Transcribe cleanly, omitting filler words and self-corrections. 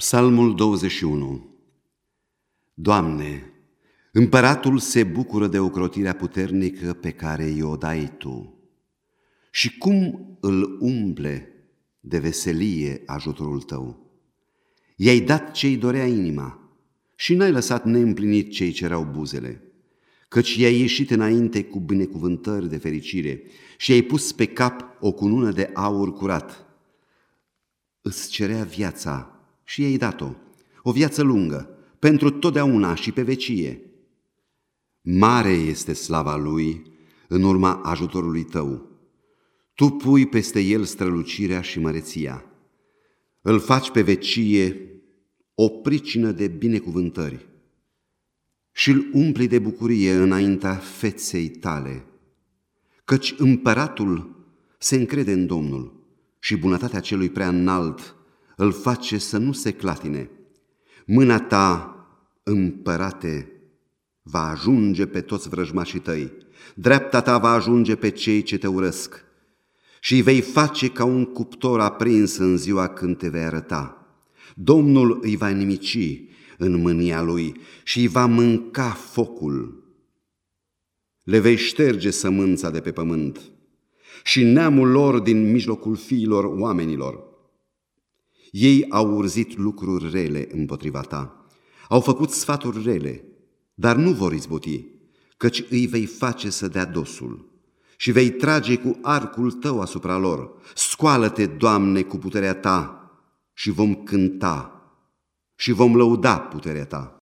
Psalmul 21. Doamne, împăratul se bucură de ocrotirea puternică pe care i-o dai Tu. Și cum îl umple de veselie ajutorul Tău! I-ai dat ce-i dorea inima și n-ai lăsat neîmplinit ce-i cereau buzele, căci i-ai ieșit înainte cu binecuvântări de fericire și i-ai pus pe cap o cunună de aur curat. Îți cerea viața și i-ai dat-o, o viață lungă, pentru totdeauna și pe vecie. Mare este slava Lui în urma ajutorului Tău. Tu pui peste El strălucirea și măreția. Îl faci pe vecie o pricină de binecuvântări și îl umpli de bucurie înaintea feței Tale, căci împăratul se încrede în Domnul și bunătatea celui prea înalt îl face să nu se clatine. Mâna Ta, împărate, va ajunge pe toți vrăjmașii Tăi, dreapta Ta va ajunge pe cei ce Te urăsc și îi vei face ca un cuptor aprins în ziua când Te vei arăta. Domnul îi va nimici în mânia Lui și îi va mânca focul. Le vei șterge sămânța de pe pământ și neamul lor din mijlocul fiilor oamenilor. Ei au urzit lucruri rele împotriva Ta, au făcut sfaturi rele, dar nu vor izbuti, căci îi vei face să dea dosul și vei trage cu arcul Tău asupra lor. Scoală-te, Doamne, cu puterea Ta și vom cânta și vom lăuda puterea Ta.